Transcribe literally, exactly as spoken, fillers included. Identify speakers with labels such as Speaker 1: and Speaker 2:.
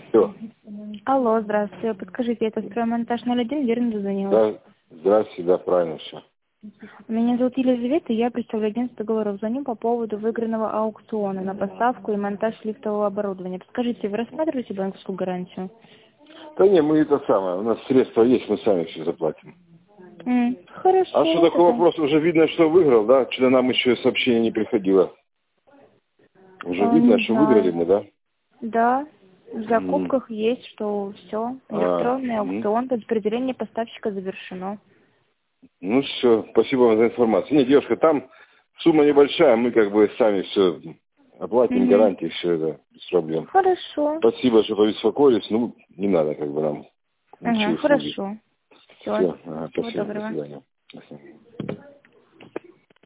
Speaker 1: Все.
Speaker 2: Алло, здравствуйте. Подскажите, это строймонтаж ноль один, верно дозвонилась?
Speaker 1: Да, здравствуйте, да, правильно все.
Speaker 2: Меня зовут Елизавета, и я представляю агентство договоров. Звоню по поводу выигранного аукциона на поставку и монтаж лифтового оборудования. Подскажите, вы рассматриваете банковскую гарантию?
Speaker 1: Да не, мы это самое, у нас средства есть, мы сами все заплатим.
Speaker 2: М, хорошо.
Speaker 1: А что такой
Speaker 2: тогда.
Speaker 1: вопрос? Уже видно, что выиграл, да? Что-то нам еще сообщение не приходило. Уже
Speaker 2: А,
Speaker 1: видно,
Speaker 2: не
Speaker 1: что выиграли
Speaker 2: знаю.
Speaker 1: мы, да?
Speaker 2: Да, в
Speaker 1: М.
Speaker 2: закупках есть, что все.
Speaker 1: А,
Speaker 2: Электронный
Speaker 1: м.
Speaker 2: аукцион, распределение поставщика завершено.
Speaker 1: Ну все, спасибо вам за информацию. Не, девушка, там сумма небольшая, мы как бы сами все оплатим,
Speaker 2: Угу.
Speaker 1: гарантии, все это без проблем.
Speaker 2: Хорошо.
Speaker 1: Спасибо, что побеспокоились. Ну, не надо как бы нам
Speaker 2: Ага,
Speaker 1: ничьи услуги.
Speaker 2: хорошо. Все.
Speaker 1: Все, ага,
Speaker 2: Всего
Speaker 1: спасибо, до
Speaker 2: доброго.
Speaker 1: свидания. До свидания.